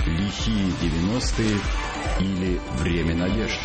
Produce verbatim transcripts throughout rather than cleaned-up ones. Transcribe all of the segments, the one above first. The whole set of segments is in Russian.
Лихие девяностые или время надежд.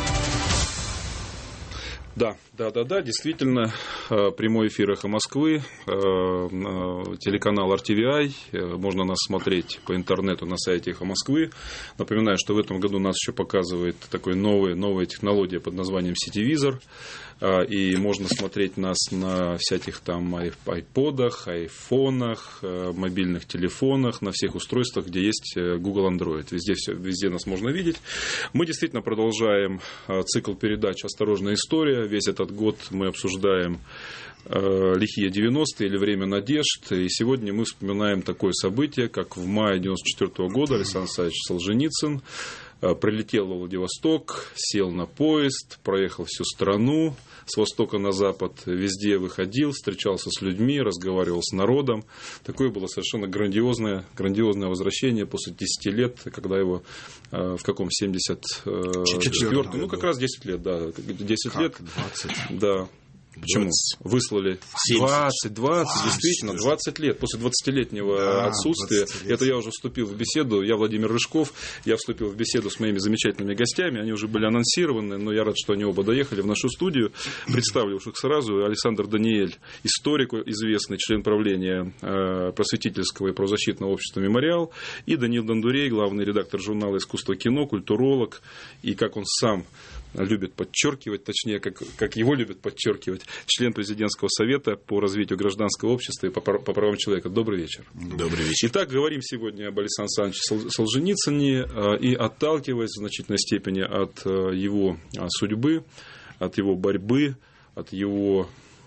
Да, да, да, да, действительно, прямой эфир «Эхо Москвы», телеканал ар ти ви ай, можно нас смотреть по интернету на сайте «Эхо Москвы». Напоминаю, что в этом году нас еще показывает такой новый, новая технология под названием «Сетевизор», и можно смотреть нас на всяких там айподах, айфонах, мобильных телефонах, на всех устройствах, где есть Google Android. Везде, все, везде нас можно видеть. Мы действительно продолжаем цикл передач «Осторожная история». Весь этот год мы обсуждаем лихие девяностые или время надежд. И сегодня мы вспоминаем такое событие, как в мае девяносто четвёртого года Александр Исаевич Солженицын прилетел во Владивосток, сел на поезд, проехал всю страну, с востока на запад, везде выходил, встречался с людьми, разговаривал с народом. Такое было совершенно грандиозное, грандиозное возвращение после десяти лет, когда его в каком семьдесят четвёртом, ну как раз десять лет, да, десять лет, двадцать да. Почему? двадцать Выслали двадцать, двадцать, действительно, двадцать лет. После двадцатилетнего да, отсутствия. Это я уже вступил в беседу. Я Владимир Рыжков. Я вступил в беседу с моими замечательными гостями. Они уже были анонсированы, но я рад, что они оба доехали в нашу студию. Представлю уж их сразу. Александр Даниэль, историк известный, член правления просветительского и правозащитного общества «Мемориал». И Даниил Дондурей, главный редактор журнала «Искусство кино», культуролог. И как он сам любит подчеркивать, точнее, как, как его любят подчеркивать, член президентского совета по развитию гражданского общества и по, по правам человека. Добрый вечер. Добрый вечер. Итак, говорим сегодня об Александре Александровиче Солженицыне и, отталкиваясь в значительной степени от его судьбы, от его борьбы, от его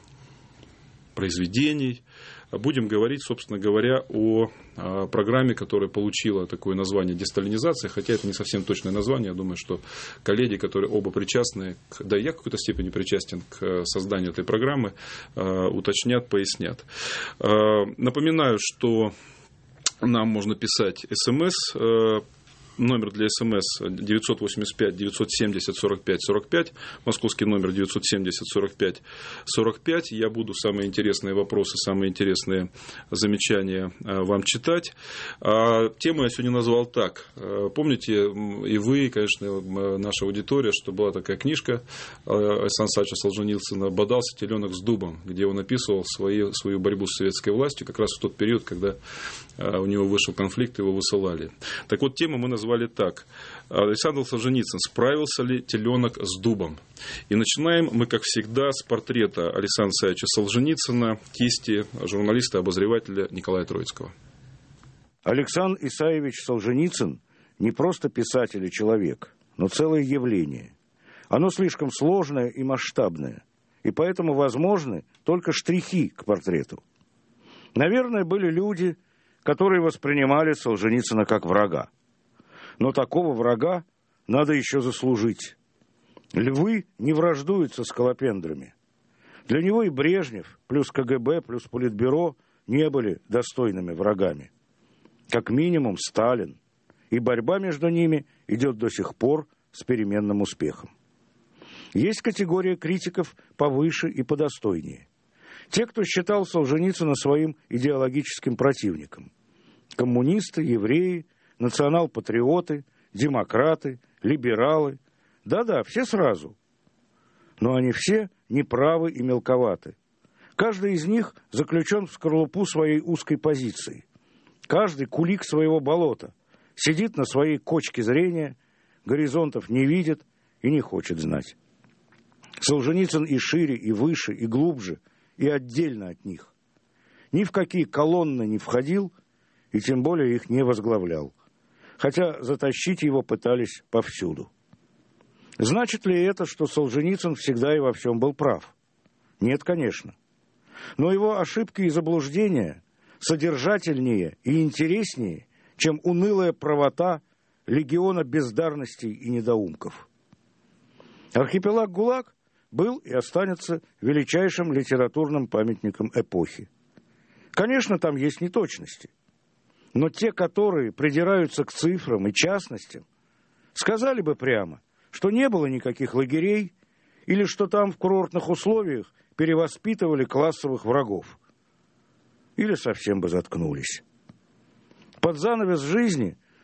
произведений, будем говорить, собственно говоря, о программе, которая получила такое название «Десталинизация», хотя это не совсем точное название. Я думаю, что коллеги, которые оба причастны, к, да и я в какой-то степени причастен к созданию этой программы, уточнят, пояснят. Напоминаю, что нам можно писать СМС. Номер для СМС девятьсот восемьдесят пять девятьсот семьдесят сорок пять сорок пять, московский номер девятьсот семьдесят сорок пять сорок пять. Я буду самые интересные вопросы, самые интересные замечания вам читать. Тему я сегодня назвал так. Помните, и вы, и, конечно, наша аудитория, что была такая книжка Александра Исаевича Солженицына «Бодался теленок с дубом», где он описывал свои, свою борьбу с советской властью как раз в тот период, когда у него вышел конфликт, его высылали. Так вот, тему мы назвали так. Александр Солженицын. Справился ли теленок с дубом? И начинаем мы, как всегда, с портрета Александра Исаевича Солженицына, кисти журналиста-обозревателя Николая Троицкого. Александр Исаевич Солженицын не просто писатель и человек, но целое явление. Оно слишком сложное и масштабное, и поэтому возможны только штрихи к портрету. Наверное, были люди, которые воспринимали Солженицына как врага. Но такого врага надо еще заслужить. Львы не враждуют со скалопендрами. Для него и Брежнев, плюс ка гэ бэ, плюс Политбюро не были достойными врагами. Как минимум Сталин. И борьба между ними идет до сих пор с переменным успехом. Есть категория критиков повыше и подостойнее. Те, кто считал Солженицына своим идеологическим противником. Коммунисты, евреи, национал-патриоты, демократы, либералы. Да-да, все сразу. Но они все неправы и мелковаты. Каждый из них заключен в скорлупу своей узкой позиции. Каждый кулик своего болота. Сидит на своей кочке зрения, горизонтов не видит и не хочет знать. Солженицын и шире, и выше, и глубже, и отдельно от них. Ни в какие колонны не входил, и тем более их не возглавлял. Хотя затащить его пытались повсюду. Значит ли это, что Солженицын всегда и во всем был прав? Нет, конечно. Но его ошибки и заблуждения содержательнее и интереснее, чем унылая правота легиона бездарностей и недоумков. Архипелаг ГУЛАГ был и останется величайшим литературным памятником эпохи. Конечно, там есть неточности. Но те, которые придираются к цифрам и частностям, сказали бы прямо, что не было никаких лагерей или что там в курортных условиях перевоспитывали классовых врагов. Или совсем бы заткнулись. Под занавес жизни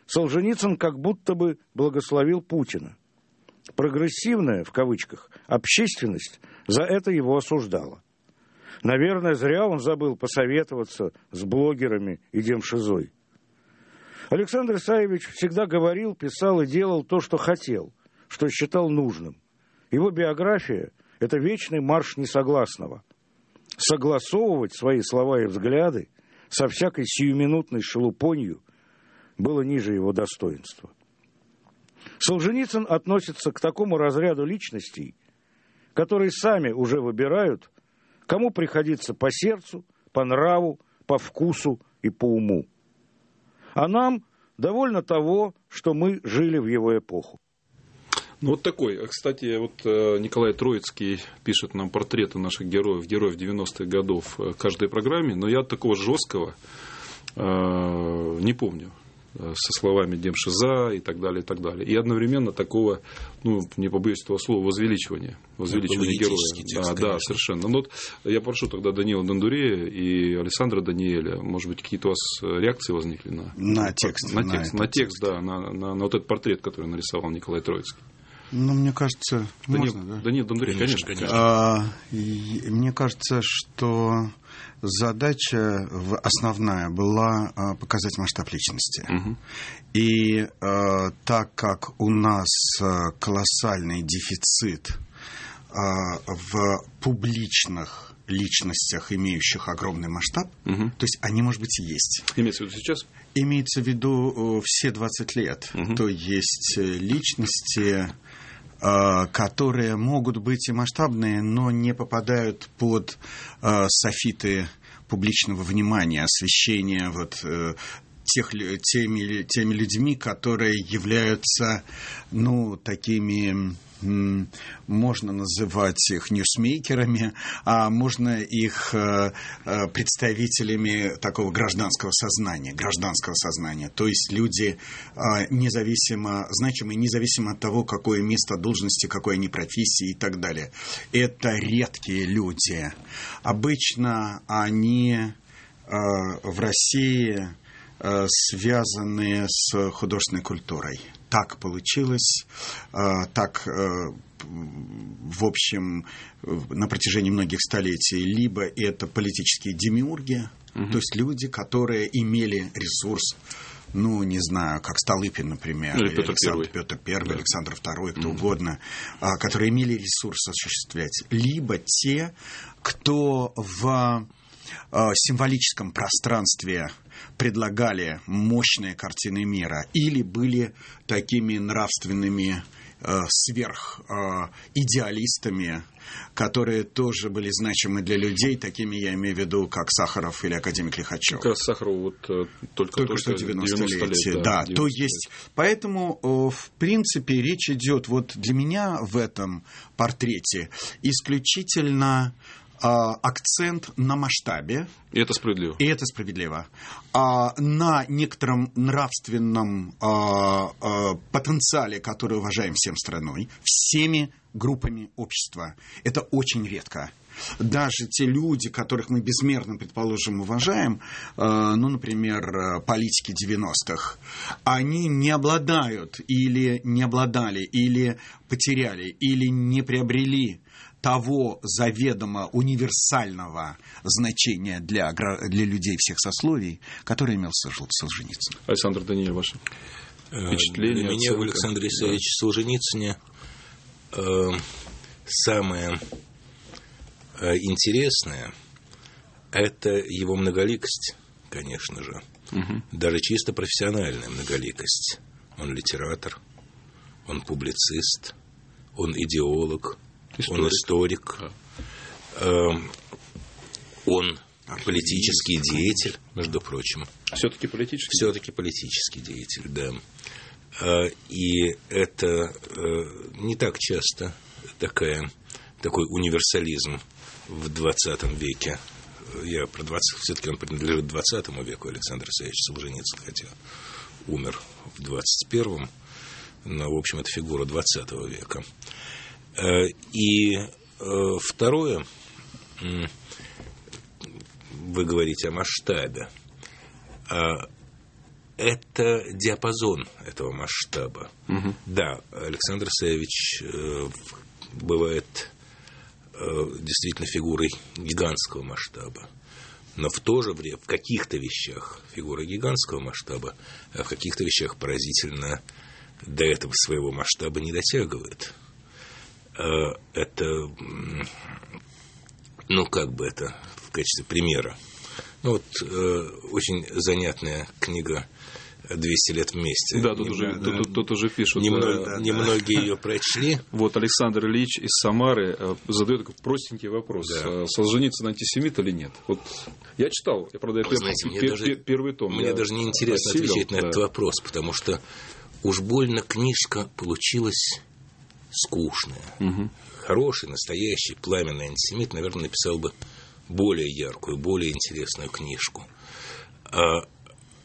Солженицын как будто бы благословил Путина. Прогрессивная, в кавычках, общественность за это его осуждала. Наверное, зря он забыл посоветоваться с блогерами и демшизой. Александр Исаевич всегда говорил, писал и делал то, что хотел, что считал нужным. Его биография – это вечный марш несогласного. Согласовывать свои слова и взгляды со всякой сиюминутной шелупонью было ниже его достоинства. Солженицын относится к такому разряду личностей, которые сами уже выбирают, кому приходится по сердцу, по нраву, по вкусу и по уму. А нам довольно того, что мы жили в его эпоху. Ну, вот такой. Кстати, вот Николай Троицкий пишет нам портреты наших героев, героев девяностых годов в каждой программе, но я такого жесткого э, не помню. Со словами демшиза и так далее, и так далее. И одновременно такого, ну, не побоюсь этого слова, возвеличивания. Возвеличивания героя. Текст, а, да, совершенно. Ну, вот я прошу тогда Даниила Дондурея и Александра Даниэля, может быть, какие-то у вас реакции возникли на, на текст? На, на текст, на текст, да, на, на, на вот этот портрет, который нарисовал Николай Троицкий. Ну, мне кажется, Данил, можно, да? Даниил Дондурей, конечно, конечно. А, и, мне кажется, что задача основная была а, показать масштаб личности. Угу. И а, так как у нас а, колоссальный дефицит а, в публичных личностях, имеющих огромный масштаб, угу. то есть они, может быть, и есть. Имеется в виду сейчас? Имеется в виду все двадцать лет. Угу. То есть личности, которые могут быть и масштабные, но не попадают под софиты публичного внимания, освещения вот, тех, теми, теми людьми, которые являются, ну, такими... Можно называть их ньюсмейкерами, а можно их представителями такого гражданского сознания, гражданского сознания. То есть люди независимо, значимые, независимо от того, какое место должности, какой они профессии и так далее. Это редкие люди. Обычно они в России связаны с художественной культурой. Так получилось, так, в общем, на протяжении многих столетий. Либо это политические демиурги, угу. то есть люди, которые имели ресурс, ну, не знаю, как Столыпин, например, или, или Петр Александр Петр Первый, да. Александр Второй, кто угу. угодно, которые имели ресурс осуществлять. Либо те, кто в символическом пространстве предлагали мощные картины мира или были такими нравственными э, сверхидеалистами, э, которые тоже были значимы для людей, такими я имею в виду, как Сахаров или академик Лихачев. Как раз Сахаров вот только, только что девяностолетие. Да, да, то есть, поэтому, в принципе, речь идет вот для меня в этом портрете исключительно акцент на масштабе. И это справедливо. И это справедливо. А, на некотором нравственном а, а, потенциале, который уважаем всем страной, всеми группами общества. Это очень редко. Даже те люди, которых мы безмерно, предположим, уважаем, э, ну, например, политики девяностых, они не обладают или не обладали, или потеряли, или не приобрели того заведомо универсального значения для, для людей всех сословий, которое имел Солженицын. Александр Даниэль, ваше впечатление? Для меня в Александре Исаевиче да. Солженицыне э, самое э, интересное – это его многоликость, конечно же. Угу. Даже чисто профессиональная многоликость. Он литератор, он публицист, он идеолог, историк. Он историк, да. Он политический деятель, между прочим. Все-таки политический? Все-таки политический деятель, да. И это не так часто такая, такой универсализм в двадцатом веке. Я про двадцать, все-таки он принадлежит двадцатому веку, Александр Исаевич Солженицын, хотя умер в двадцать первом, но, в общем, это фигура двадцатого века. И второе, вы говорите о масштабе. это диапазон этого масштаба. Угу. Да, Александр Исаевич э, бывает э, действительно фигурой гигантского масштаба. Но в то же время в каких-то вещах фигура гигантского масштаба, а в каких-то вещах поразительно до этого своего масштаба не дотягивает. Это, ну, как бы это в качестве примера. Ну, вот очень занятная книга «двести лет вместе». Да, тут, Нем... уже, да, тут, тут уже пишут. Немного, да, немногие да. ее прочли. Вот Александр Ильич из Самары задает такой простенький вопрос. Да. Солженицын антисемит или нет? Вот я читал, я, правда, пер... знаете, пер... даже, пер... первый том. Мне даже не интересно осилил, отвечать на да. этот вопрос, потому что уж больно книжка получилась скучная. Угу. Хороший, настоящий, пламенный антисемит, наверное, написал бы более яркую, более интересную книжку. А, а,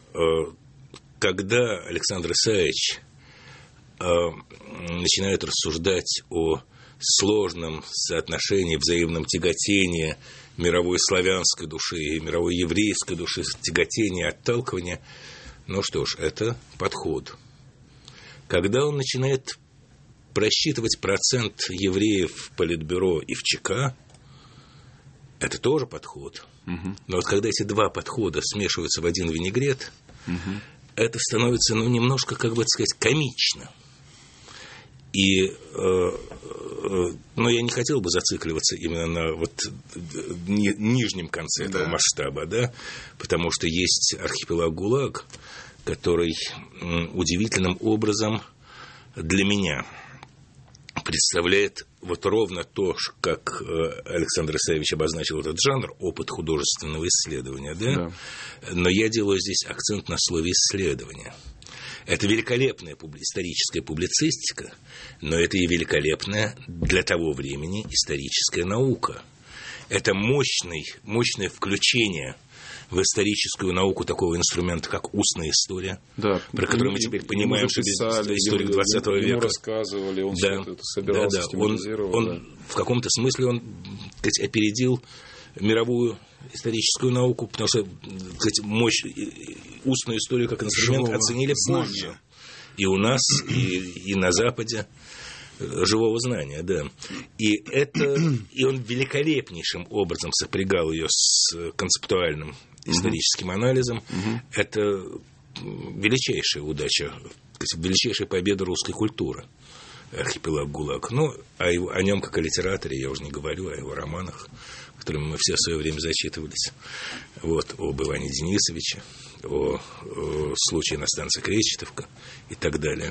когда Александр Исаевич а, начинает рассуждать о сложном соотношении, взаимном тяготении мировой славянской души и мировой еврейской души, тяготения, отталкивания, ну что ж, это подход. Когда он начинает просчитывать процент евреев в Политбюро и в ЧК, это тоже подход. Угу. Но вот когда эти два подхода смешиваются в один винегрет, угу. это становится, ну, немножко, как бы сказать, комично. И, э, э, но я не хотел бы зацикливаться именно на вот ни, нижнем конце этого да. масштаба, да, потому что есть архипелаг ГУЛАГ, который удивительным образом для меня представляет вот ровно то, как Александр Исаевич обозначил этот жанр, опыт художественного исследования, да? Да. Но я делаю здесь акцент на слове «исследование». Это великолепная историческая публицистика, но это и великолепная для того времени историческая наука. Это мощный, мощное включение в историческую науку такого инструмента, как устная история, да. про который мы теперь понимаем, что это историк двадцатого века. Ему рассказывали, он да. это собирался, да, да. Он, он да. в каком-то смысле он, так сказать, опередил мировую историческую науку, потому что, так сказать, мощь, устную историю как инструмент живого оценили позже. Знания. И у нас, и, и на Западе. Живого знания, да. И это, и он великолепнейшим образом сопрягал ее с концептуальным историческим анализом. Uh-huh. Это величайшая удача, величайшая победа русской культуры. Архипелаг ГУЛАГ. Ну, о, его, о нем как о литераторе я уже не говорю, о его романах, которыми мы все в свое время зачитывались. Вот, об Иване Денисовиче, о, о случае на станции Кречетовка и так далее.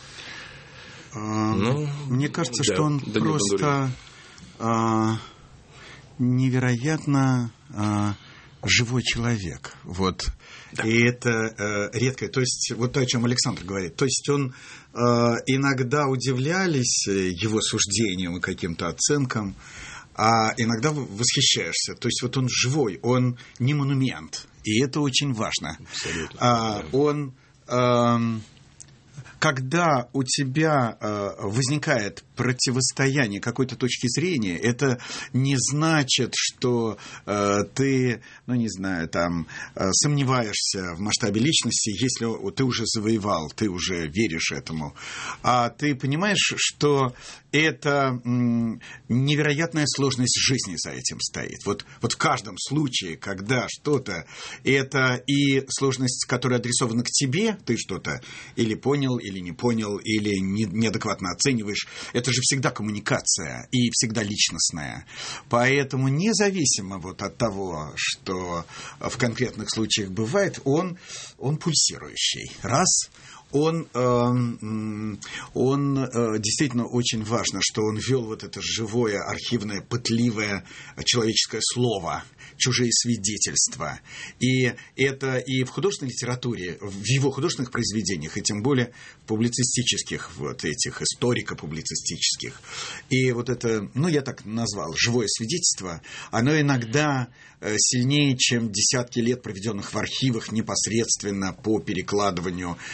Ну, мне кажется, да, что он да просто а, невероятно а, живой человек. Вот. Да. И это а, редкое. То есть, вот то, о чем Александр говорит. То есть, он а, иногда удивлялись его суждениям и каким-то оценкам, а иногда восхищаешься. То есть, вот он живой, он не монумент. И это очень важно. Абсолютно. А, да. Он... А, когда у тебя э, возникает противостояние какой-то точки зрения, это не значит, что э, ты, ну, не знаю, там, э, сомневаешься в масштабе личности, если ты уже завоевал, ты уже веришь этому. А ты понимаешь, что это м, невероятная сложность жизни за этим стоит. Вот, вот в каждом случае, когда что-то, это и сложность, которая адресована к тебе, ты что-то или понял, или не понял, или не, неадекватно оцениваешь, это же всегда коммуникация и всегда личностная. Поэтому независимо вот от того, что в конкретных случаях бывает, он, он пульсирующий. Раз. Он, он действительно очень важно, что он вел вот это живое, архивное, пытливое человеческое слово, чужие свидетельства. И это и в художественной литературе, в его художественных произведениях, и тем более в публицистических, вот этих, историко-публицистических. И вот это, ну, я так назвал, живое свидетельство, оно иногда сильнее, чем десятки лет, проведенных в архивах непосредственно по перекладыванию. Ну,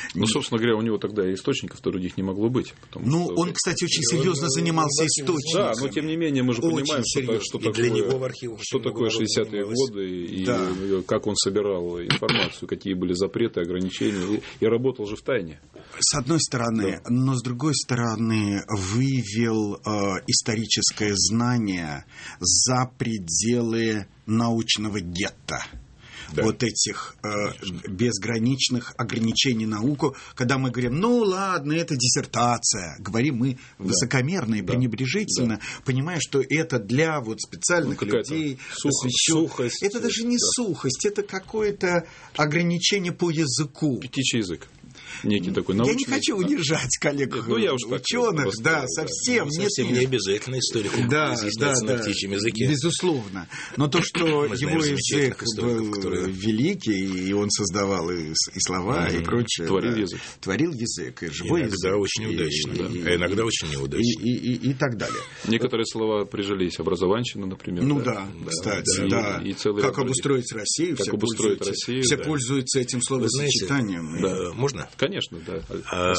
собственно говоря, у него тогда и источников-то других не могло быть. Ну, что... он, кстати, очень серьезно он, занимался источниками. Да, но тем не менее мы же очень понимаем, что, что такое, для него в архивах что такое шестидесятые годы, и, да. и как он собирал информацию, какие были запреты, ограничения, и, и работал же в тайне. С одной стороны, да. но с другой стороны, вывел э, историческое знание за пределы научного гетто. Да. Вот этих э, безграничных ограничений науку, когда мы говорим, ну ладно, это диссертация, говорим мы да. высокомерно и да. пренебрежительно, да. понимая, что это для вот специальных ну, людей, сухость, сухость. Это даже не да. сухость, это какое-то ограничение по языку. Птичий язык. Некий такой научный. Я не хочу унижать коллег ну, я уж ученых, просто, да, совсем. Да, совсем нет, не обязательно историку да, да, на да, птичьем языке. Безусловно. Но то, что его язык был которые... великий, и он создавал и, и слова, mm-hmm. и прочее. Творил да, язык. Творил язык, и живой иногда язык. очень и, удачно, и, да. и, а иногда и, очень неудачно. И, и, и, и так далее. Некоторые слова прижились. Образованщина, например. Ну да, да, кстати, да. да. И, и целый как обустроить Россию, как все, обустроить пользуются, Россию, все да. пользуются этим словосочетанием. Да. Можно? Конечно, да. А,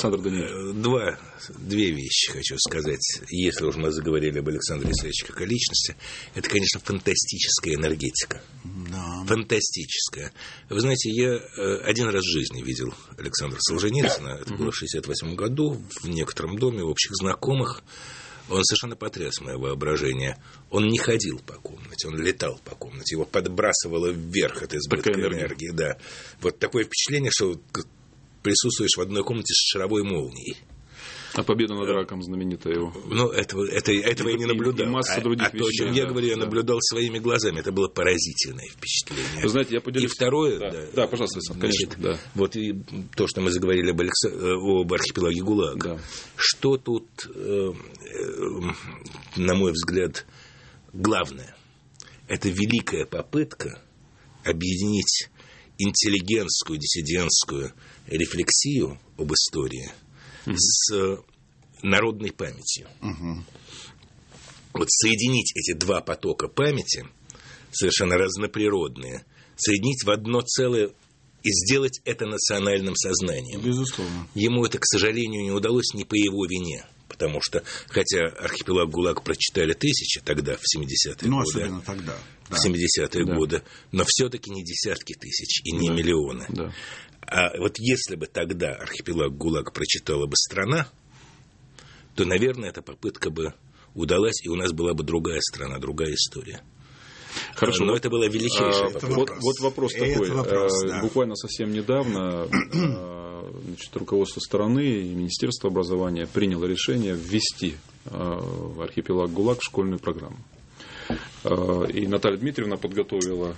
два, две вещи хочу сказать. Если уж мы заговорили об Александре Исаевиче как о личности, это, конечно, фантастическая энергетика. Да. Фантастическая. Вы знаете, я один раз в жизни видел Александра Солженицына. Это было в шестьдесят восьмом году в некотором доме у общих знакомых. Он совершенно потряс мое воображение. Он не ходил по комнате, он летал по комнате. Его подбрасывало вверх от избытка энергии. Да. Вот такое впечатление, что присутствуешь в одной комнате с шаровой молнией. А победа над раком знаменитая его. Ну, этого, это, этого и, я не наблюдал. И масса а, других а то, о чем вещей, я да, говорю, я да. наблюдал своими глазами. Это было поразительное впечатление. Вы знаете, я поделюсь... И второе... Да, да, да пожалуйста, Александр, значит, конечно. Да. Вот и то, что мы заговорили об, Алекс... об архипелаге ГУЛАГ. Да. Что тут, э, э, на мой взгляд, главное? Это великая попытка объединить интеллигентскую, диссидентскую рефлексию об истории mm-hmm. с народной памятью. Mm-hmm. Вот соединить эти два потока памяти, совершенно разноприродные, соединить в одно целое и сделать это национальным сознанием. Безусловно. Ему это, к сожалению, не удалось не по его вине. Потому что, хотя архипелаг ГУЛАГ прочитали тысячи тогда, в семидесятые ну, годы. особенно тогда. Да. В семидесятые да. годы. Но все-таки не десятки тысяч и не да. миллионы. Да. А вот если бы тогда архипелаг ГУЛАГ прочитала бы страна, то, наверное, эта попытка бы удалась, и у нас была бы другая страна, другая история. Хорошо, но это была величайшая а, попытка. Вот, вот вопрос это такой. Вопрос, а, да. Буквально совсем недавно значит, руководство страны и Министерство образования приняло решение ввести в архипелаг ГУЛАГ в школьную программу. И Наталья Дмитриевна подготовила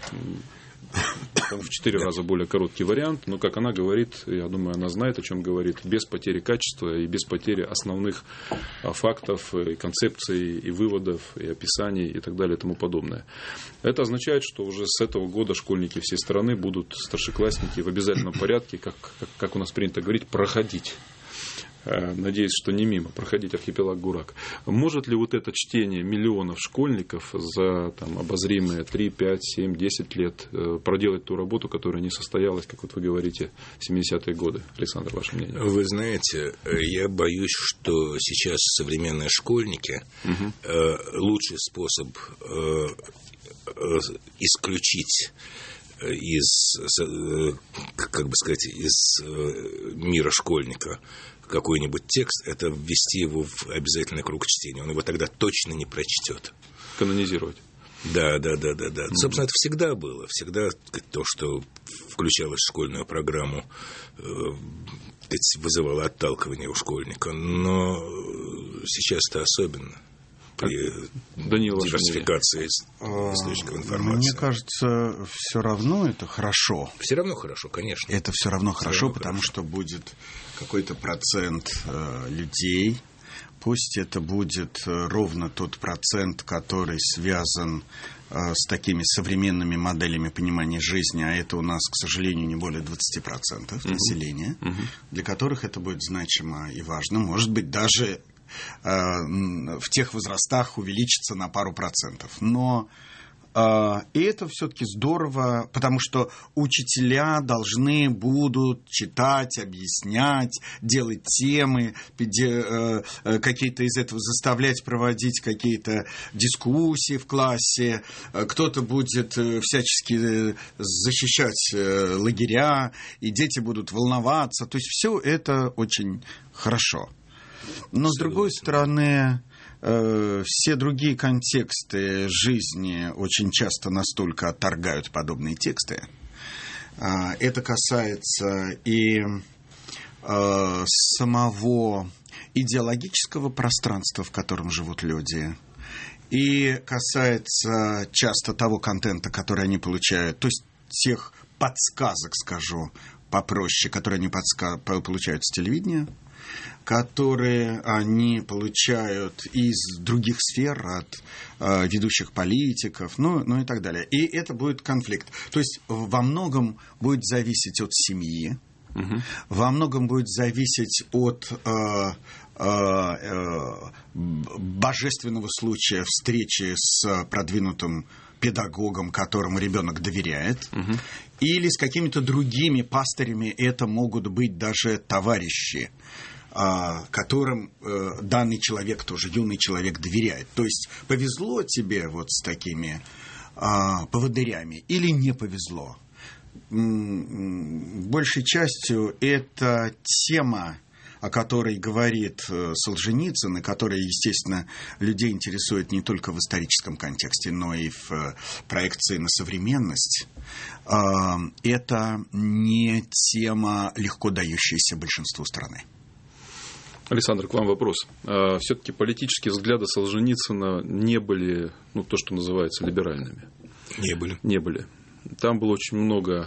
в четыре раза более короткий вариант, но, как она говорит, я думаю, она знает, о чем говорит, без потери качества и без потери основных фактов, и концепций, и выводов, и описаний, и так далее, и тому подобное. Это означает, что уже с этого года школьники всей страны будут, старшеклассники, в обязательном порядке, как, как, как у нас принято говорить, проходить. Надеюсь, что не мимо, проходить архипелаг ГУЛАГ. Может ли вот это чтение миллионов школьников за там, обозримые три, пять, семь, десять лет проделать ту работу, которая не состоялась, как вот вы говорите, в семидесятые годы? Александр, ваше мнение? Вы знаете, я боюсь, что сейчас современные школьники угу. э, лучший способ э, э, исключить из, э, как бы сказать, из э, мира школьника какой-нибудь текст, это ввести его в обязательный круг чтения. Он его тогда точно не прочтет. Канонизировать. Да, да, да, да, да. Mm-hmm. Собственно, это всегда было. Всегда то, что включалось в школьную программу, э, вызывало отталкивание у школьника. Но сейчас это особенно. При Данила, диверсификации источников информации. Мне кажется, все равно это хорошо. Все равно хорошо, конечно. Это все равно все хорошо, равно потому хорошо. что будет какой-то процент э, людей. Пусть это будет ровно тот процент, который связан э, с такими современными моделями понимания жизни, а это у нас, к сожалению, не более двадцать процентов uh-huh. населения, uh-huh. для которых это будет значимо и важно. Может быть, даже в тех возрастах увеличится на пару процентов. Но И это все-таки здорово, потому что учителя должны будут читать, объяснять, делать темы, какие-то из этого заставлять проводить какие-то дискуссии в классе. Кто-то будет всячески защищать лагеря, и дети будут волноваться. То есть все это очень хорошо. Но с другой стороны, все другие контексты жизни очень часто настолько отторгают подобные тексты. Это касается и самого идеологического пространства, в котором живут люди, и касается часто того контента, который они получают, то есть тех подсказок, скажу попроще, которые они подска- получают с телевидения, которые они получают из других сфер, от э, ведущих политиков, ну, ну и так далее. И это будет конфликт. То есть во многом будет зависеть от семьи, угу. во многом будет зависеть от э, э, э, божественного случая встречи с продвинутым педагогом, которому ребенок доверяет, угу. или с какими-то другими пастырями, это могут быть даже товарищи, которым э, данный человек, тоже юный человек, доверяет. То есть повезло тебе вот с такими э, поводырями или не повезло? Большей частью это тема, о которой говорит Солженицын, и которая, естественно, людей интересует не только в историческом контексте, но и в проекции на современность. Это не тема, легко дающаяся большинству страны. Александр, к вам вопрос. Все-таки политические взгляды Солженицына не были, ну, то, что называется, либеральными. Не были. Не были. Там было очень много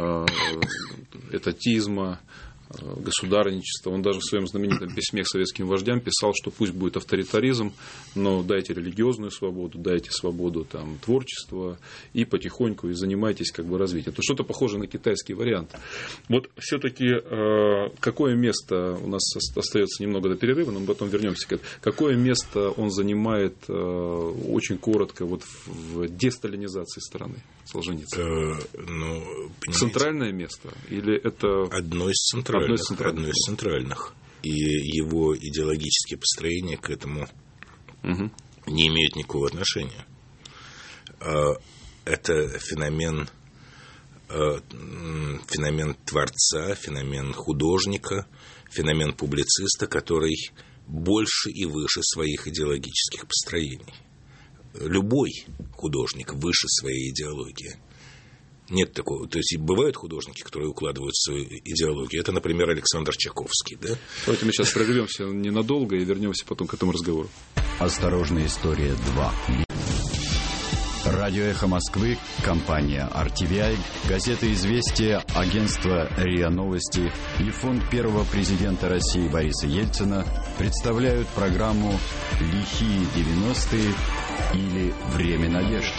этатизма, государничества. Он даже в своем знаменитом письме к советским вождям писал, что пусть будет авторитаризм, но дайте религиозную свободу, дайте свободу там, творчества и потихоньку и занимайтесь как бы развитием. Это что-то похоже на китайский вариант. Вот все-таки э, какое место у нас остается немного до перерыва, но мы потом вернемся к этому. Какое место он занимает э, очень коротко вот в десталинизации страны Солженицын? Э, ну, центральное место или это одно из центральных? Одно из центральных. Одно из центральных. И его идеологические построения к этому угу. не имеют никакого отношения. Это феномен, феномен творца, феномен художника, феномен публициста, который больше и выше своих идеологических построений. Любой художник выше своей идеологии. Нет такого. То есть бывают художники, которые укладывают свою идеологию. Это, например, Александр Чаковский. Да? Давайте мы сейчас прервемся ненадолго и вернемся потом к этому разговору. Осторожная история два. Радио «Эхо Москвы», компания ар ти ви ай, газета «Известия», агентство РИА Новости и фонд первого президента России Бориса Ельцина представляют программу «Лихие девяностые» или «Время надежд».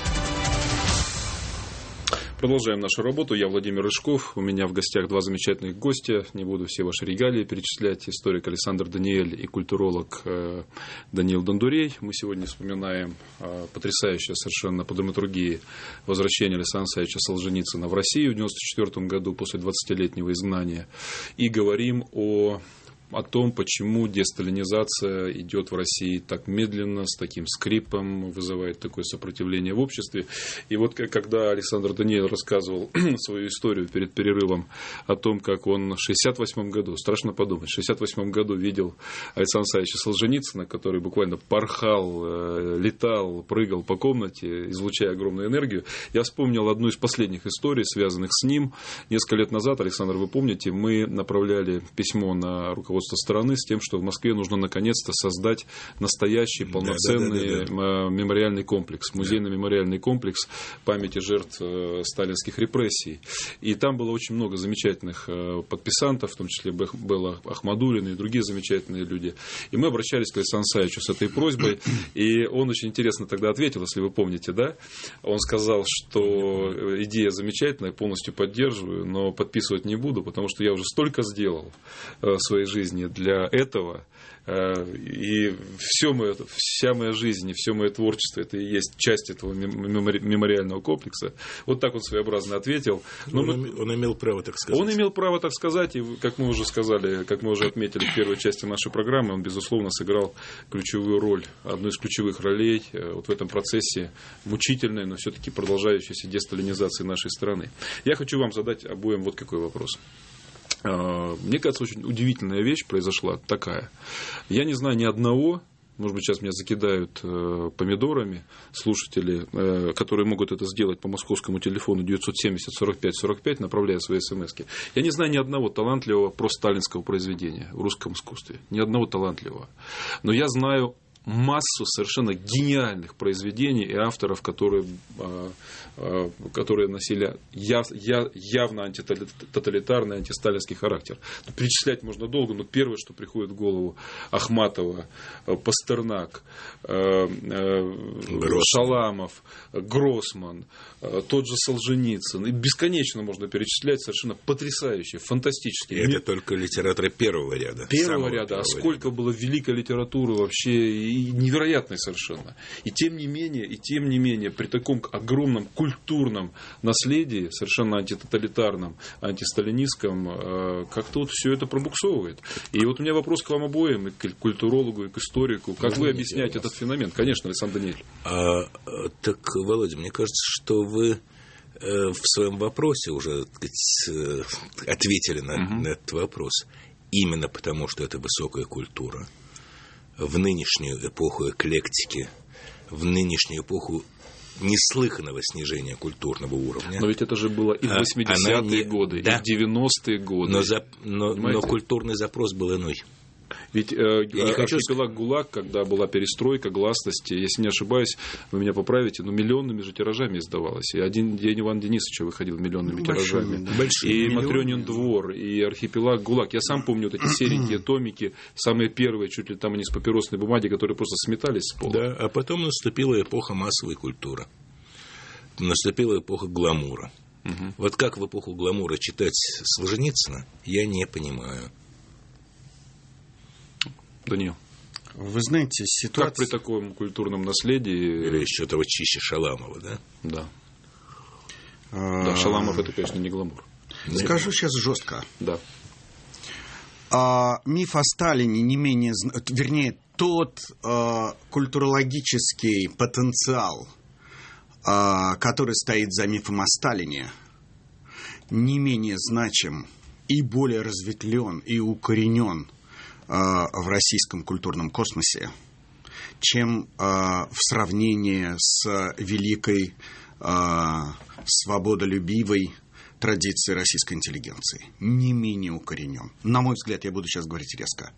Продолжаем нашу работу. Я Владимир Рыжков. У меня в гостях два замечательных гостя. Не буду все ваши регалии перечислять. Историк Александр Даниэль и культуролог Даниил Дондурей. Мы сегодня вспоминаем потрясающее совершенно по драматургии возвращение Александра Исаевича Солженицына в Россию в девяносто четвёртом году после двадцатилетнего изгнания. И говорим о... о том, почему десталинизация идет в России так медленно, с таким скрипом, вызывает такое сопротивление в обществе. И вот когда Александр Даниэль рассказывал свою историю перед перерывом о том, как он в шестьдесят восьмом году, страшно подумать, в шестьдесят восьмом году видел Александра Исаевича Солженицына, который буквально порхал, летал, прыгал по комнате, излучая огромную энергию, я вспомнил одну из последних историй, связанных с ним. Несколько лет назад, Александр, вы помните, мы направляли письмо на руководство страны с тем, что в Москве нужно наконец-то создать настоящий полноценный да, да, да, да. мемориальный комплекс, музейно-мемориальный комплекс памяти жертв сталинских репрессий. И там было очень много замечательных подписантов, в том числе Белла Ахмадуллина и другие замечательные люди. И мы обращались к Александру Исаевичу с этой просьбой, и он очень интересно тогда ответил, если вы помните, да? Он сказал, что идея замечательная, полностью поддерживаю, но подписывать не буду, потому что я уже столько сделал в своей жизни, жизни для этого. И все мое, вся моя жизнь и все мое творчество, это и есть часть этого мемориального комплекса. Вот так он своеобразно ответил. Но он, мы... он имел право так сказать. Он имел право так сказать, и, как мы уже сказали, как мы уже отметили в первой части нашей программы, он, безусловно, сыграл ключевую роль, одну из ключевых ролей вот в этом процессе мучительной, но все-таки продолжающейся десталинизации нашей страны. Я хочу вам задать обоим вот какой вопрос. Мне кажется, очень удивительная вещь произошла такая. Я не знаю ни одного, может быть, сейчас меня закидают помидорами слушатели, которые могут это сделать по московскому телефону девятьсот семьдесят сорок пять сорок пять, направляя свои смски. Я не знаю ни одного талантливого просталинского произведения в русском искусстве. Ни одного талантливого. Но я знаю массу совершенно гениальных произведений и авторов, которые, которые носили яв, явно антитоталитарный, антисталинский характер. Перечислять можно долго, но первое, что приходит в голову: Ахматова, Пастернак, Гроссман. Шаламов, Гроссман, тот же Солженицын. И бесконечно можно перечислять совершенно потрясающие, фантастические. И это только литераторы первого ряда. Первого ряда. А сколько ряда. Было великой литературы вообще, и невероятной совершенно. И тем не менее, и тем не менее, при таком огромном культурном наследии, совершенно антитоталитарном, антисталинистском, как-то вот все это пробуксовывает. И вот у меня вопрос к вам обоим, и к культурологу, и к историку. Как Можно вы объясняете этот феномен? Конечно, Александр Даниэль. А, так, Володя, мне кажется, что вы в своем вопросе уже, так сказать, ответили на, угу. на этот вопрос. Именно потому, что это высокая культура. В нынешнюю эпоху эклектики, в нынешнюю эпоху неслыханного снижения культурного уровня. Но ведь это же было и в восьмидесятые не... годы, да. и в девяностые годы. Но, за... но, но культурный запрос был иной. Ведь э, архипелаг хочу... ГУЛАГ, когда была перестройка, гласность, если не ошибаюсь, вы меня поправите, но миллионными же тиражами издавалось. И один день Ивана Денисовича выходил миллионными большой, тиражами. Большой, и Матрёнин двор, и архипелаг ГУЛАГ. Я сам помню вот эти серенькие томики, самые первые, чуть ли там они с папиросной бумаги, которые просто сметались с пола. Да, а потом наступила эпоха массовой культуры. Наступила эпоха гламура. Угу. Вот как в эпоху гламура читать Солженицына, я не понимаю. Даниил. Вы знаете, ситуация... Как при таком культурном наследии... Или еще того чище Шаламова, да? Да. А... Да, Шаламов это, конечно, не гламур. Скажу сейчас жестко. Да. А, миф о Сталине не менее... Вернее, тот а, культурологический потенциал, а, который стоит за мифом о Сталине, не менее значим и более разветвлен и укоренен в российском культурном космосе, чем э, в сравнении с великой э, свободолюбивой традицией российской интеллигенции. Не менее укоренен. На мой взгляд, я буду сейчас говорить резко.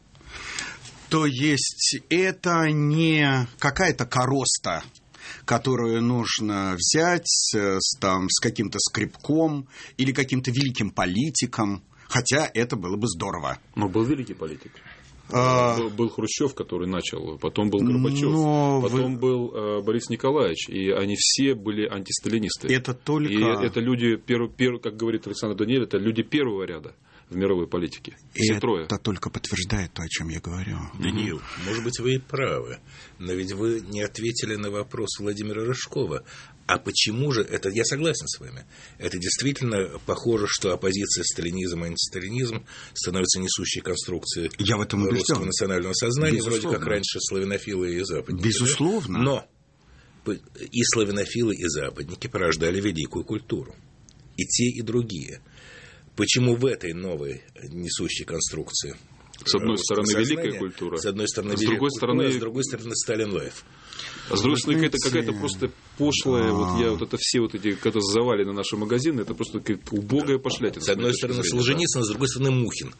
То есть это не какая-то короста, которую нужно взять с, там, с каким-то скрипком или каким-то великим политиком, хотя это было бы здорово. Но был великий политик. А... Был, был Хрущев, который начал, потом был Горбачев, Но потом вы... был э, Борис Николаевич, и они все были антисталинисты. Это только... И это люди, перв, перв, как говорит Александр Даниэль, это люди первого ряда в мировой политике. Все это трое. Это только подтверждает то, о чем я говорю. Даниил, mm-hmm. может быть, вы и правы, но ведь вы не ответили на вопрос Владимира Рыжкова. А почему же это, я согласен с вами, это действительно похоже, что оппозиция сталинизм и антисталинизм становится несущей конструкцией я в этом русского национального сознания, Безусловно. Вроде как раньше славянофилы и западники. Безусловно. Да? Но и славянофилы, и западники порождали великую культуру. И те, и другие. Почему в этой новой несущей конструкции? С одной стороны, великая культура, с одной стороны, с другой стороны, с другой стороны, Сталин-Лайф. А с другой стороны, это какая-то просто пошлая, вот я вот это все вот эти, когда завалены наши магазины, это просто какая-то убогая пошлятина. С одной стороны Солженицын, а с другой стороны Мухин.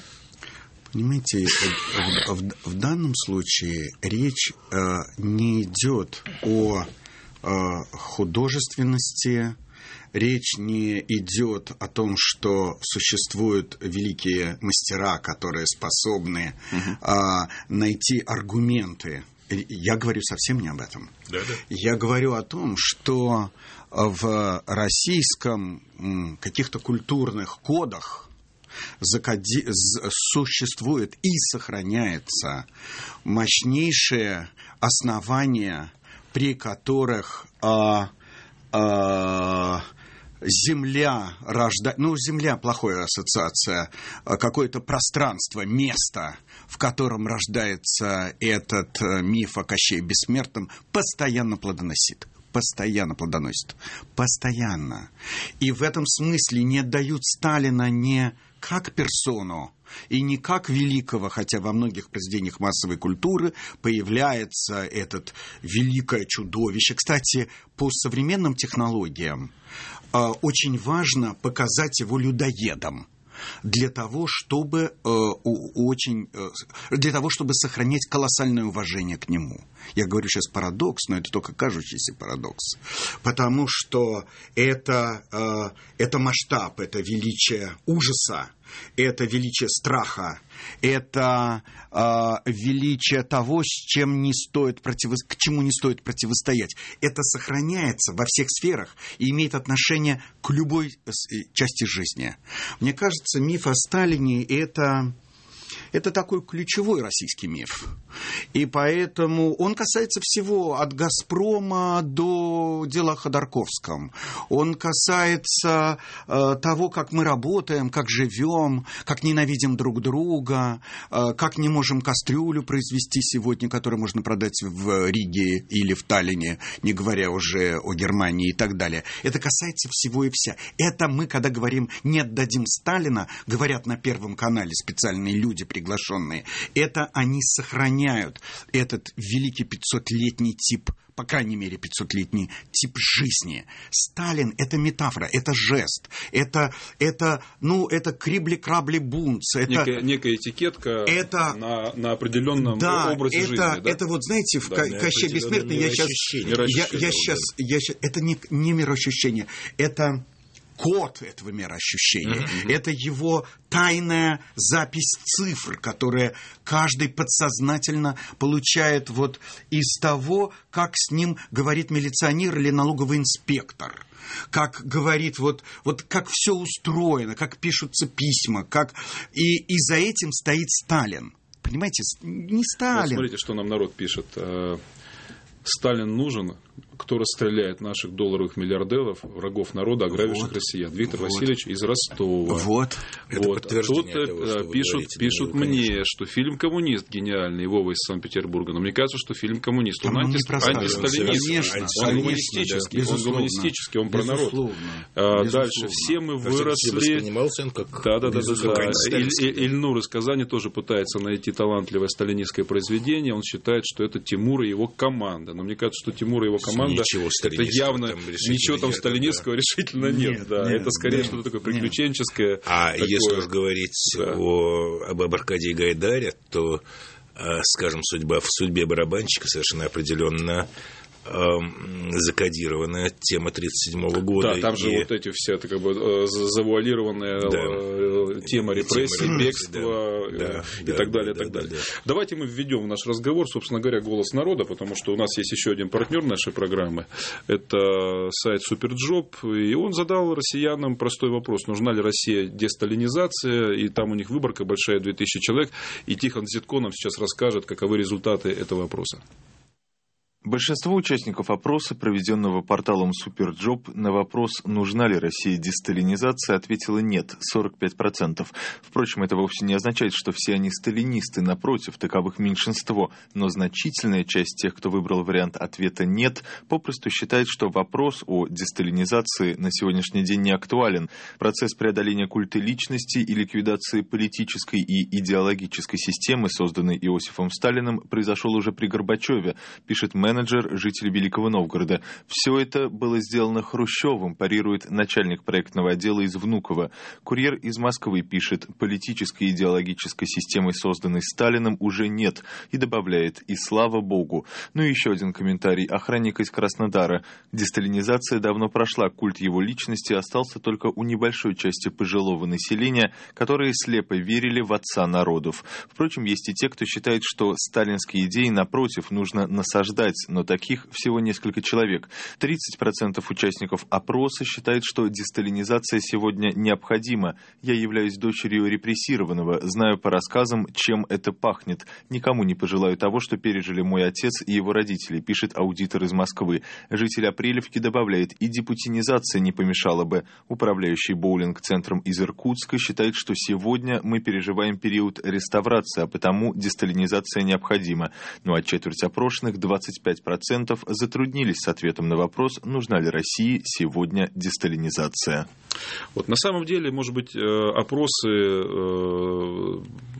Понимаете, в, в, в данном случае речь э, не идет о э, художественности, речь не идет о том, что существуют великие мастера, которые способны угу. э, найти аргументы. Я говорю совсем не об этом. Да, да. Я говорю о том, что в российском каких-то культурных кодах закоди... существует и сохраняется мощнейшее основание, при которых а, а, Земля рождает, ну, Земля плохая ассоциация, какое-то пространство, место, в котором рождается этот миф о Кощее Бессмертном, постоянно плодоносит. Постоянно плодоносит. Постоянно. И в этом смысле не отдают Сталина не как персону и не как великого, хотя во многих произведениях массовой культуры появляется этот великое чудовище. Кстати, по современным технологиям э, очень важно показать его людоедом. Для того, чтобы э, очень, э, для того, чтобы сохранять колоссальное уважение к нему. Я говорю сейчас парадокс, но это только кажущийся парадокс. Потому что это, э, это масштаб, это величие ужаса, это величие страха, это э, величие того, с чем не стоит противо... к чему не стоит противостоять. Это сохраняется во всех сферах и имеет отношение к любой части жизни. Мне кажется, миф о Сталине – это... Это такой ключевой российский миф. И поэтому он касается всего, от «Газпрома» до дела о Ходорковском. Он касается э, того, как мы работаем, как живем, как ненавидим друг друга, э, как не можем кастрюлю произвести сегодня, которую можно продать в Риге или в Таллине, не говоря уже о Германии и так далее. Это касается всего и вся. Это мы, когда говорим «не отдадим Сталина», говорят на Первом канале специальные люди, приглашенные, это они сохраняют этот великий пятисотлетний тип, по крайней мере пятисотлетний тип жизни. Сталин – это метафора, это жест, это, это, ну, это крибли-крабли-бунц. Это, некая, некая этикетка это, на, на определенном да, образе это, жизни. Да, это вот, знаете, в да, Кощее Бессмертный я сейчас, я, я сейчас, я сейчас... Это не, не мироощущение, это... код этого мироощущения. Mm-hmm. Это его тайная запись цифр, которая каждый подсознательно получает вот из того, как с ним говорит милиционер или налоговый инспектор. Как говорит, вот, вот как все устроено, как пишутся письма, как... И, и за этим стоит Сталин. Понимаете, не Сталин. Вот смотрите, что нам народ пишет. Сталин нужен, кто расстреляет наших долларовых миллиардеров, врагов народа, ограбивших вот. Россиян. Виктор вот. Васильевич из Ростова. Вот. Это вот. Тут того, пишут, говорите, пишут ну, мне, конечно. Что фильм «Коммунист» гениальный, Вова из Санкт-Петербурга. Но мне кажется, что фильм «Коммунист», он анти... антисталинистский, он, он гуманистический, да. он гуманистический, он про народ. А, дальше. Все мы выросли... Он как да, да, да, да, да. Иль, Иль, Ильнур из Казани тоже пытается найти талантливое сталинистское произведение. Он считает, что это Тимур и его команда. Но мне кажется, что Тимур и его команда, это явно там ничего там сталинистского да. решительно нет. нет, да. нет это скорее нет, что-то такое приключенческое. А такое... если уж говорить да. о, об, об Аркадии Гайдаре, то, скажем, судьба, в судьбе барабанщика совершенно определенно закодированная тема тридцать седьмого года. Да, там и... же вот эти все это как бы завуалированная да. тема репрессий, тема бегства да, и да, так далее, да, так да, далее. Да, да. Давайте мы введем в наш разговор, собственно говоря, голос народа, потому что у нас есть еще один партнер нашей программы. Это сайт Суперджоп, и он задал россиянам простой вопрос: нужна ли Россия десталинизация? И там у них выборка большая, две тысячи человек. И Тихон Зитко нам сейчас расскажет, каковы результаты этого опроса. Большинство участников опроса, проведенного порталом Суперджоп, на вопрос, нужна ли России десталинизация, ответило нет, сорок пять процентов. Впрочем, это вовсе не означает, что все они сталинисты, напротив, таковых меньшинство. Но значительная часть тех, кто выбрал вариант ответа нет, попросту считает, что вопрос о десталинизации на сегодняшний день не актуален. Процесс преодоления культа личности и ликвидации политической и идеологической системы, созданной Иосифом Сталиным, произошел уже при Горбачеве, пишет менеджер менеджер, житель Великого Новгорода. Все это было сделано Хрущевым, парирует начальник проектного отдела из Внуково. Курьер из Москвы пишет: политической и идеологической системы, созданной Сталиным, уже нет. И добавляет: и слава богу. Ну и еще один комментарий. Охранник из Краснодара. Десталинизация давно прошла, культ его личности остался только у небольшой части пожилого населения, которые слепо верили в отца народов. Впрочем, есть и те, кто считает, что сталинские идеи, напротив, нужно насаждать есть, но таких всего несколько человек. тридцать процентов участников опроса считают, что десталинизация сегодня необходима. Я являюсь дочерью репрессированного, знаю по рассказам, чем это пахнет. Никому не пожелаю того, что пережили мой отец и его родители, пишет аудитор из Москвы. Житель Апрелевки добавляет, и депутинизация не помешала бы. Управляющий боулинг-центром из Иркутска считает, что сегодня мы переживаем период реставрации, а потому десталинизация необходима. Ну а четверть опрошенных, двадцать пять процентов, затруднились с ответом на вопрос, нужна ли России сегодня десталинизация. Вот на самом деле, может быть, опросы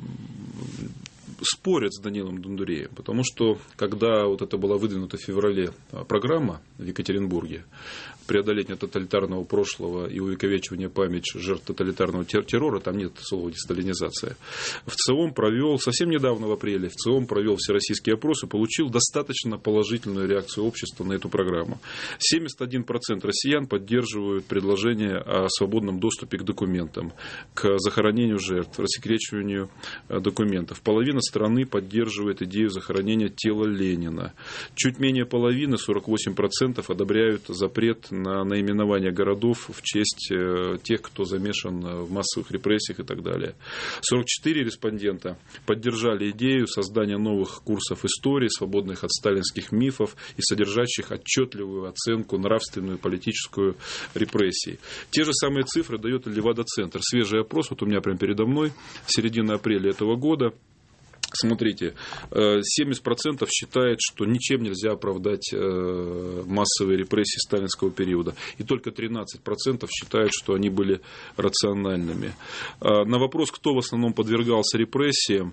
спорят с Данилом Дундуреем, потому что, когда вот это была выдвинута в феврале программа в Екатеринбурге преодоления тоталитарного прошлого и увековечивания памяти жертв тоталитарного террора, там нет слова десталинизация. В ЦИОМ провел, совсем недавно в апреле, в ЦИОМ провел всероссийский опрос и получил достаточно положительную реакцию общества на эту программу. семьдесят один процент россиян поддерживают предложение о свободном доступе к документам, к захоронению жертв, рассекречиванию документов. Половина страны поддерживает идею захоронения тела Ленина. Чуть менее половины, сорок восемь процентов, одобряют запрет на наименование городов в честь тех, кто замешан в массовых репрессиях и так далее. сорок четыре респондента поддержали идею создания новых курсов истории, свободных от сталинских мифов и содержащих отчетливую оценку нравственную и политическую репрессий. Те же самые цифры дает Левада-центр. Свежий опрос, вот у меня прямо передо мной, середина апреля этого года. Смотрите, семьдесят процентов считает, что ничем нельзя оправдать массовые репрессии сталинского периода. И только тринадцать процентов считают, что они были рациональными. На вопрос, кто в основном подвергался репрессиям,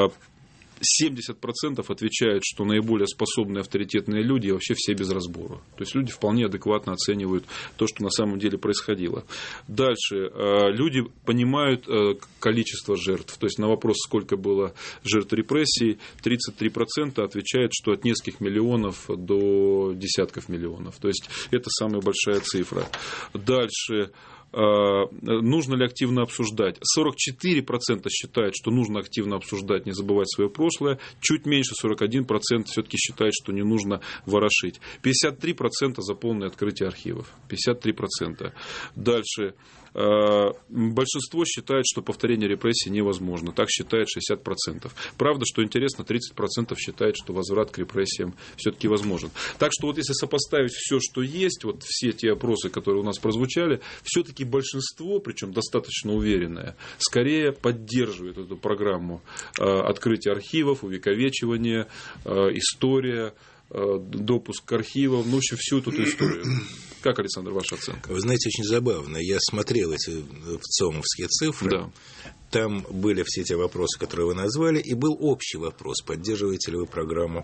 семьдесят процентов отвечают, что наиболее способные авторитетные люди и вообще все без разбора. То есть люди вполне адекватно оценивают то, что на самом деле происходило. Дальше. Люди понимают количество жертв. То есть на вопрос, сколько было жертв репрессий, тридцать три процента отвечают, что от нескольких миллионов до десятков миллионов. То есть это самая большая цифра. Дальше. Нужно ли активно обсуждать? сорок четыре процента считают, что нужно активно обсуждать, не забывать свое прошлое. Чуть меньше, сорок один процент все-таки считают, что не нужно ворошить. пятьдесят три процента за полное открытие архивов. пятьдесят три процента. Дальше. Большинство считает, что повторение репрессий невозможно. Так считает шестьдесят процентов. Правда, что интересно, тридцать процентов считает, что возврат к репрессиям все-таки возможен. Так что вот если сопоставить все, что есть, вот все те опросы, которые у нас прозвучали, все-таки большинство, причем достаточно уверенное, скорее поддерживает эту программу открытия архивов, увековечивания, история, допуск к архивам, ну, в общем, всю эту историю. Как, Александр, ваша оценка? Вы знаете, очень забавно. Я смотрел эти ЦИОМовские цифры. Да. Там были все те вопросы, которые вы назвали, и был общий вопрос. Поддерживаете ли вы программу,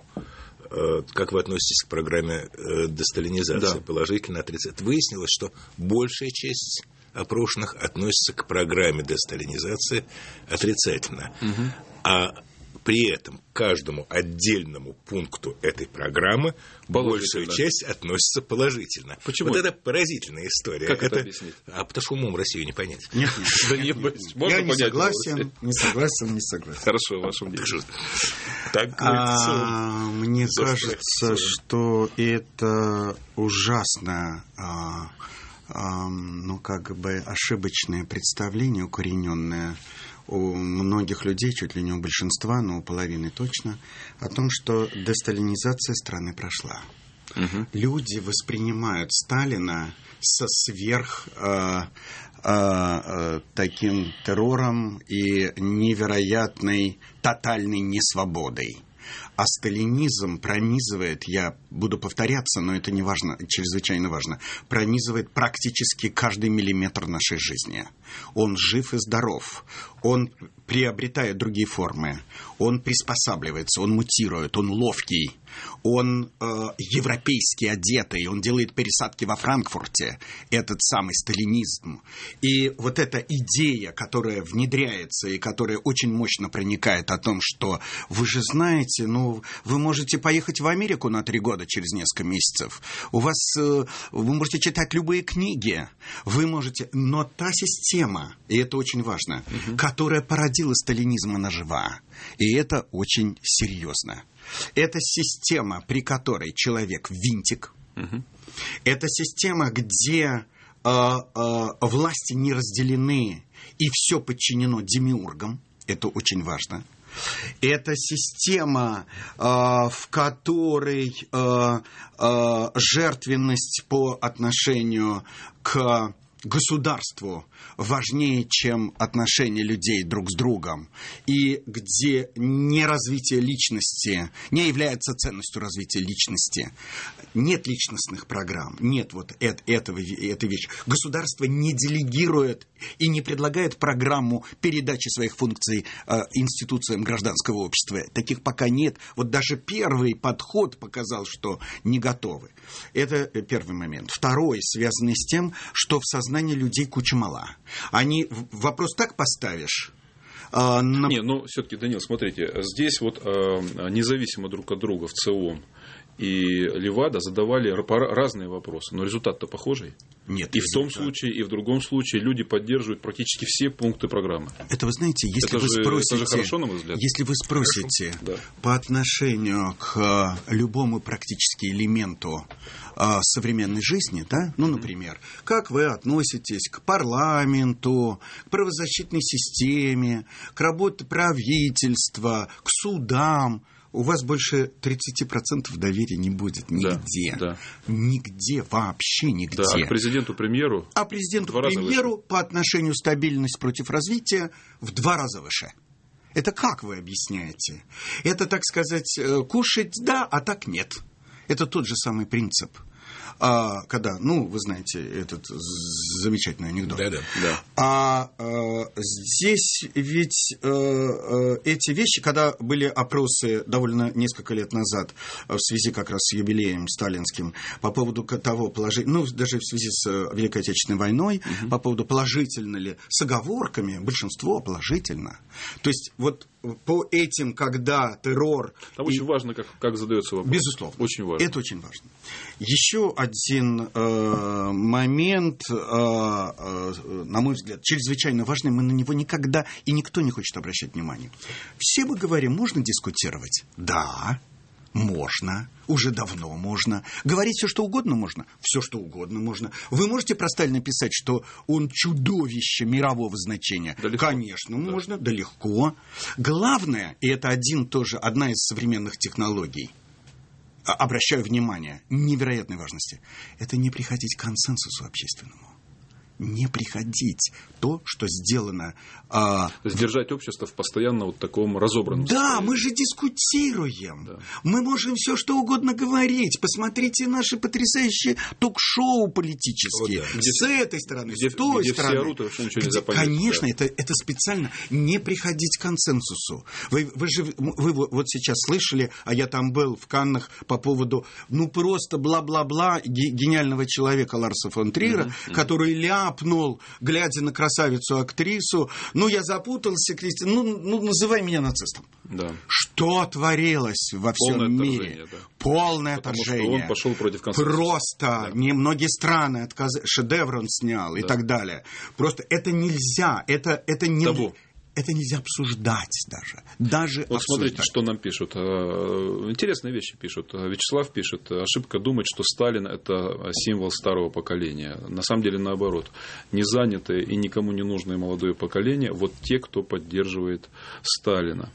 как вы относитесь к программе десталинизации? Да. Положительно, отрицательно. Выяснилось, что большая часть опрошенных относится к программе десталинизации отрицательно. Угу. А при этом к каждому отдельному пункту этой программы большая часть относится положительно. Почему? Вот это поразительная история. Как это, это объяснить? А потому что умом Россию не понять. Нет, да не, я не согласен, не согласен, не согласен. Хорошо, ваше мнение. Так, а, мне кажется, что это ужасно, а, а, ну, как бы ошибочное представление, укорененное у многих людей, чуть ли не у большинства, но у половины точно, о том, что десталинизация страны прошла. Угу. Люди воспринимают Сталина со сверх э, э, э, таким террором и невероятной тотальной несвободой. А сталинизм пронизывает, я буду повторяться, но это не важно, чрезвычайно важно, пронизывает практически каждый миллиметр нашей жизни. Он жив и здоров, он приобретает другие формы, он приспосабливается, он мутирует, он ловкий, он э, европейский одетый, он делает пересадки во Франкфурте, этот самый сталинизм. И вот эта идея, которая внедряется и которая очень мощно проникает о том, что вы же знаете, ну, вы можете поехать в Америку на три года через несколько месяцев, у вас, э, вы можете читать любые книги, вы можете, но та система, и это очень важно, угу. которая породила сталинизм, она жива. И это очень серьезно. Это система, при которой человек винтик. Угу. Это система, где э, э, власти не разделены и все подчинено демиургам. Это очень важно. Это система, э, в которой э, э, жертвенность по отношению к государству важнее, чем отношения людей друг с другом, и где не развитие личности не является ценностью развития личности. Нет личностных программ, нет вот это, этого, этой вещи. Государство не делегирует и не предлагает программу передачи своих функций э, институциям гражданского общества. Таких пока нет. Вот даже первый подход показал, что не готовы. Это первый момент. Второй, связанный с тем, что в сознании людей куча мала. Они вопрос так поставишь. А, на... Не, ну все-таки, Данил, смотрите, здесь вот а, независимо друг от друга в ЦИОМ и Левада задавали разные вопросы, но результат-то похожий. Нет, и результат. В том случае, и в другом случае люди поддерживают практически все пункты программы. Это вы знаете, если это вы же, спросите, это же хорошо, на мой взгляд. Если вы спросите да. по отношению к любому практически элементу а, современной жизни, да, ну, например, mm-hmm. как вы относитесь к парламенту, к правозащитной системе, к работе правительства, к судам, у вас больше тридцать процентов доверия не будет нигде. Да, да. Нигде, вообще нигде. Да, а к президенту-премьеру? А президенту-премьеру по отношению стабильность против развития в два раза выше. Это как вы объясняете? Это, так сказать, кушать да, а так нет. Это тот же самый принцип. А, когда, ну, вы знаете, этот замечательный анекдот. Да, да, да. А, а здесь ведь а, а, эти вещи, когда были опросы довольно несколько лет назад в связи как раз с юбилеем сталинским по поводу того, положить, ну, даже в связи с Великой Отечественной войной, угу. по поводу положительно ли, с оговорками, большинство положительно. То есть вот по этим, когда террор... Там и... очень важно, как, как задается вопрос. Безусловно. Очень важно. Это очень важно. Еще один э, момент, э, э, на мой взгляд, чрезвычайно важный, мы на него никогда и никто не хочет обращать внимание. Все мы говорим, можно дискутировать? Да, можно. Уже давно можно. Говорить все, что угодно можно. Все, что угодно можно. Вы можете про Сталина писать, что он чудовище мирового значения? Да легко. Конечно, да. можно. Да легко. Главное, и это один тоже, одна из современных технологий, обращаю внимание, невероятной важности, это не приходить к консенсусу общественному. Не приходить. То, что сделано... А... Сдержать общество в постоянно вот таком разобранном Да, состоянии. мы же дискутируем. Да. Мы можем все что угодно говорить. Посмотрите наши потрясающие ток-шоу политические. О, да. С где, этой стороны, где, с той где стороны. Все орут, вообще ничего нельзя понять. Конечно, да. это, это специально. Не приходить к консенсусу. Вы, вы же вы вот сейчас слышали, а я там был в Каннах по поводу, ну, просто бла-бла-бла гениального человека Ларса фон Триера, mm-hmm. который ля ляпнул, глядя на красавицу-актрису, ну, я запутался, Кристина, ну, ну, называй меня нацистом. Да. Что творилось во всем Полное мире? Да. Полное Потому отторжение. Что он пошел против консенсуса. Просто да. не многие страны отказали, шедевр он снял да. и так далее. Просто это нельзя, это, это не... Табу. Это нельзя обсуждать даже. Даже вот обсуждать. Смотрите, что нам пишут. Интересные вещи пишут. Вячеслав пишет: ошибка думать, что Сталин – это символ старого поколения. На самом деле наоборот. Незанятое и никому не нужное молодое поколение – вот те, кто поддерживает Сталина.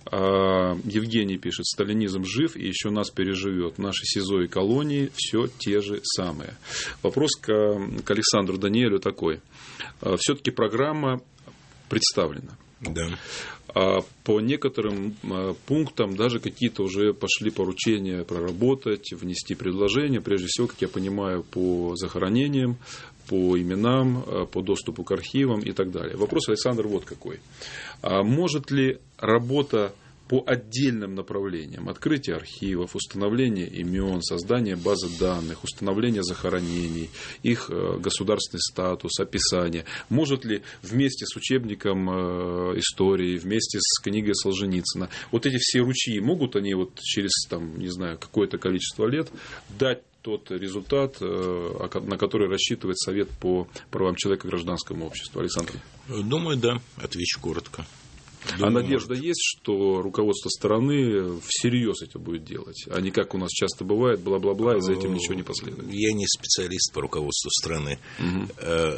Евгений пишет: сталинизм жив и еще нас переживет. Наши СИЗО и колонии все те же самые. Вопрос к, к Александру Даниэлю такой. Все-таки программа представлена. Да. А по некоторым пунктам даже какие-то уже пошли поручения проработать, внести предложения, прежде всего, как я понимаю, по захоронениям, по именам, по доступу к архивам и так далее. Вопрос, Александр, вот какой. А может ли работа по отдельным направлениям: открытие архивов, установление имен, создание базы данных, установление захоронений, их государственный статус, описание. Может ли вместе с учебником истории, вместе с книгой Солженицына, вот эти все ручьи, могут они вот через, там, не знаю, какое-то количество лет дать тот результат, на который рассчитывает Совет по правам человека и гражданскому обществу? Александр? Думаю, да. Отвечу коротко. Думаю, а надежда может. Есть, что руководство страны всерьез это будет делать, а не как у нас часто бывает, бла-бла-бла, и за этим ничего не последует? Я не специалист по руководству страны. Угу.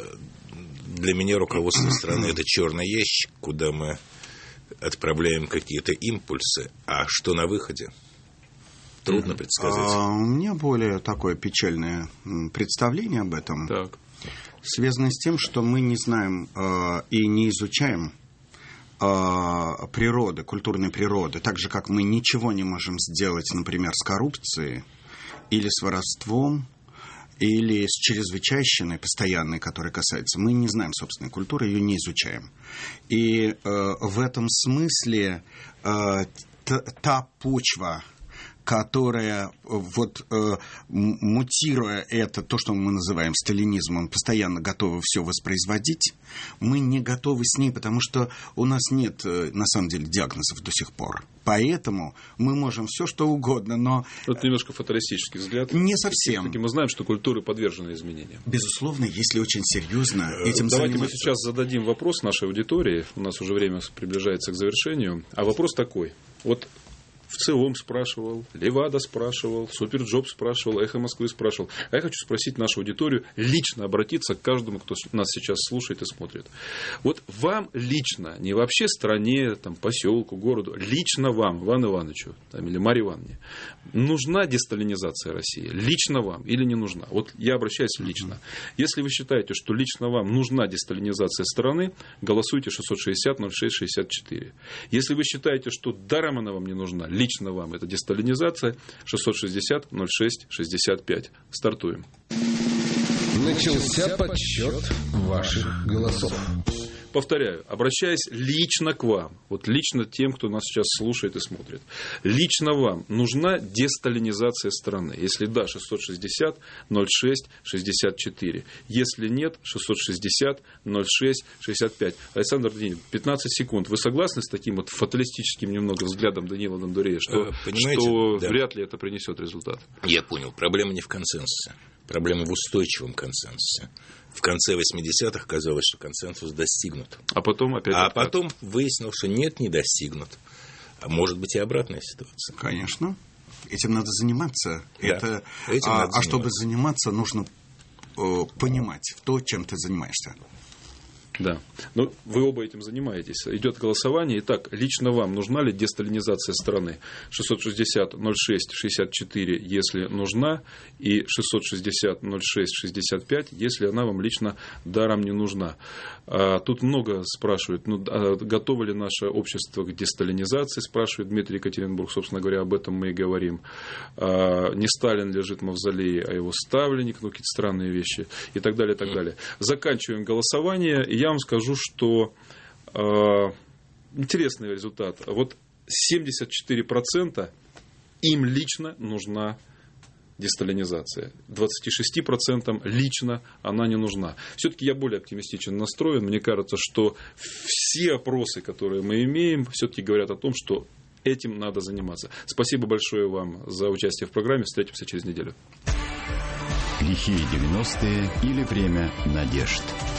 Для меня руководство страны – это черный ящик, куда мы отправляем какие-то импульсы, а что на выходе? Трудно угу. предсказать. А у меня более такое печальное представление об этом. Так. Связано с тем, что мы не знаем э, и не изучаем э, природы, культурной природы, так же, как мы ничего не можем сделать, например, с коррупцией или с воровством, или с чрезвычайщиной постоянной, которая касается. Мы не знаем собственной культуры, ее не изучаем. И э, в этом смысле э, та, та почва, которая, вот, э, мутируя это, то, что мы называем сталинизмом, постоянно готовы все воспроизводить, мы не готовы с ней, потому что у нас нет, на самом деле, диагнозов до сих пор. Поэтому мы можем все, что угодно, но... Это немножко фаталистический взгляд. Не совсем. Все-таки мы знаем, что культуры подвержены изменениям. Безусловно, если очень серьезно этим Давайте заниматься. мы сейчас зададим вопрос нашей аудитории. У нас уже время приближается к завершению. А вопрос такой. Вот... ВЦИОМ спрашивал, Левада спрашивал, Суперджоп спрашивал, Эхо Москвы спрашивал. А я хочу спросить нашу аудиторию, лично обратиться к каждому, кто нас сейчас слушает и смотрит. Вот вам лично, не вообще стране, там, поселку, городу, лично вам, Ивану Ивановичу там, или Марье Ивановне, нужна десталинизация России? Лично вам или не нужна? Вот я обращаюсь лично. Если вы считаете, что лично вам нужна десталинизация страны, голосуйте шестьсот шестьдесят ноль шесть шестьдесят четыре. Если вы считаете, что даром она вам не нужна, лично вам это десталинизация, шестьсот шестьдесят ноль шесть шестьдесят пять. Стартуем. Начался подсчет ваших голосов. Повторяю, обращаясь лично к вам, вот лично тем, кто нас сейчас слушает и смотрит, лично вам нужна десталинизация страны? Если да, шестьсот шестьдесят ноль шесть шестьдесят четыре. Если нет, шестьсот шестьдесят ноль шесть шестьдесят пять. Александр Данилович, пятнадцать секунд. Вы согласны с таким вот фаталистическим немного взглядом Данила Дондурея, что, что да. вряд ли это принесет результат? Я понял. Проблема не в консенсусе. Проблема в устойчивом консенсусе. В конце восьмидесятых казалось, что консенсус достигнут. А потом опять... А откат. Потом выяснилось, что нет, не достигнут. А может быть и обратная ситуация. Конечно. Этим надо заниматься. Да. Это... Этим а, надо а чтобы заниматься, нужно э, понимать то, чем ты занимаешься. Да. Ну, вы оба этим занимаетесь. Идет голосование. Итак, лично вам нужна ли десталинизация страны? шестьсот шестьдесят ноль шесть шестьдесят четыре, если нужна, и шестьсот шестьдесят ноль шесть шестьдесят пять, если она вам лично даром не нужна. А, тут много спрашивают, ну, а готово ли наше общество к десталинизации, спрашивает Дмитрий Екатеринбург. Собственно говоря, об этом мы и говорим. А, не Сталин лежит в мавзолее, а его ставленник, ну, какие-то странные вещи, и так далее, и так далее. Заканчиваем голосование. Я вам скажу, что э, интересный результат. Вот семьдесят четыре процента им лично нужна десталинизация. двадцать шесть процентов лично она не нужна. Все-таки я более оптимистично настроен. Мне кажется, что все опросы, которые мы имеем, все-таки говорят о том, что этим надо заниматься. Спасибо большое вам за участие в программе. Встретимся через неделю. Лихие девяностые или время надежд.